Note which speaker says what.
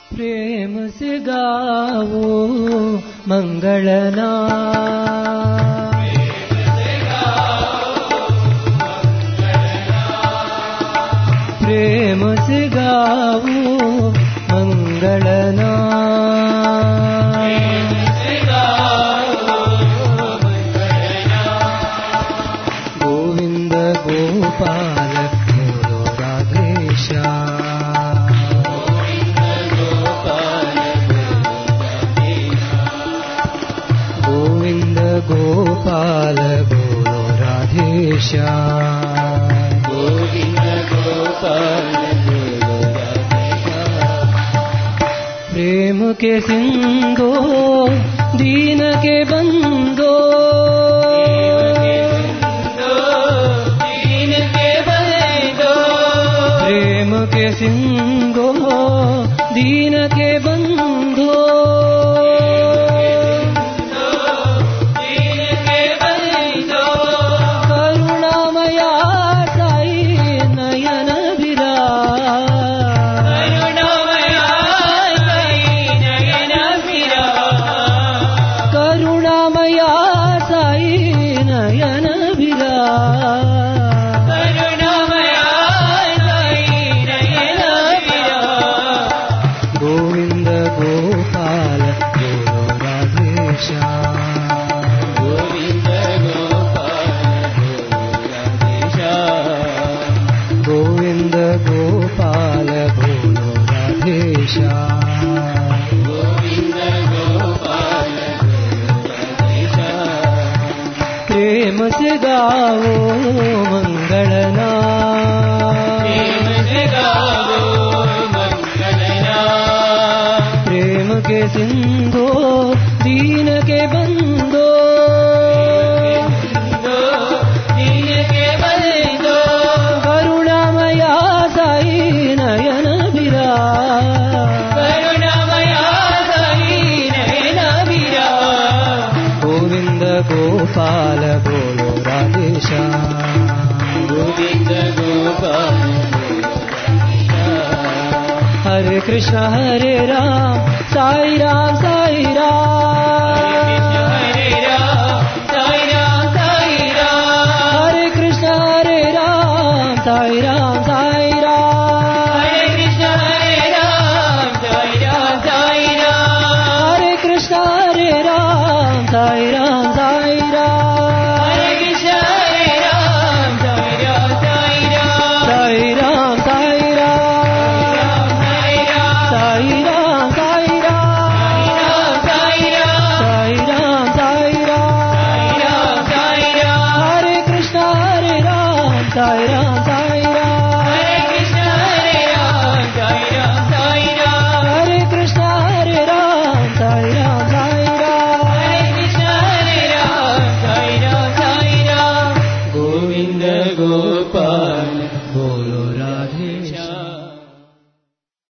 Speaker 1: प्रेम से गाओ मंगलनाम, प्रेम से गाओ मंगलनाम, गोविंद गोपाल बोलो राधेश्याम, गोविंद गोपाल बोलो राधेश्याम, गोविंद गोपाल बोलो राधेश्याम, प्रेम के सिंधो दीन के बंदो, दीन के बंदो, प्रेम के सिंधो दीन के बंदो, प्रेम से गाओ मंगलनाम, प्रेम से गाओ मंगलनाम, प्रेम के सिंधो दीन के बंदो, दीन के बंदो, करुणामया साई नयन विराज, करुणामया साई नयन विराज, गोविंद गोपाल बोलो राधेश्याम, गोविंद गोपाल बोलो राधेश्याम, हरे कृष्ण साई राम साई राम,